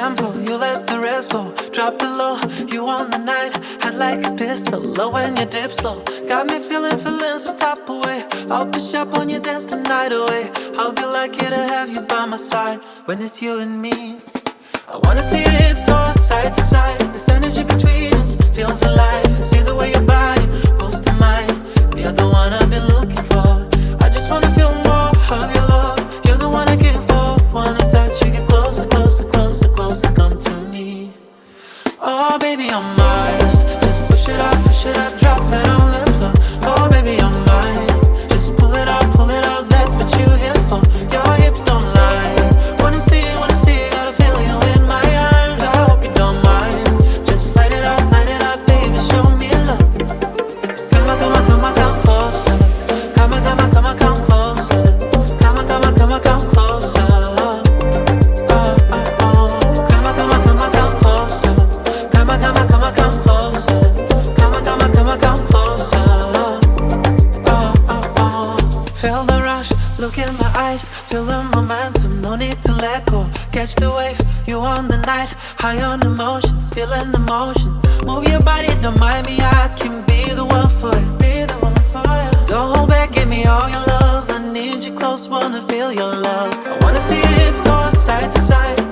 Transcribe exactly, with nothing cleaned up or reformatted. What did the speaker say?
tempo, you let the rest go. Drop it low, you on the night, head like a pistol, low when you dip slow. Got me feeling, feeling some type of way. I'll push up on you, dance the night away. I'll be lucky to have you by my side when it's you and me. I wanna see your hips go side to side. This energy between us feels alive. I see the way your body pulls to mine. You're the one I've been looking for. I just wanna feel more of your love. You're the one I care for. Wanna touch you, get closer, closer, closer, closer. Come to me. Oh baby, I'm mine. Just push it up, push it up, drop it on the floor. Oh baby, I'm mine. Just pull it up, pull it up. That's what you here for. Your hips don't lie. Wanna see you, wanna see you. Gotta feel you in my arms. I hope you don't mind. Just light it up, light it up, baby. Show me love. Come on, come on, come on, come closer. Come on, come on, come on, come closer. Come on, come on, come on, come closer. Oh, oh, oh. Come on, come on, come on, come closer. Come on, come on, come on, come closer. Come on, come on, come on, come closer. Oh, oh, oh. Feel the rush, look in my eyes. Feel the momentum, no need to let go. Catch the wave, you on the night. High on emotions, feeling the motion. Move your body, don't mind me. I can be the one for you. Be the one for you. Don't hold back, give me all your love. I need you close, wanna feel your love. I wanna see your hips go side to side.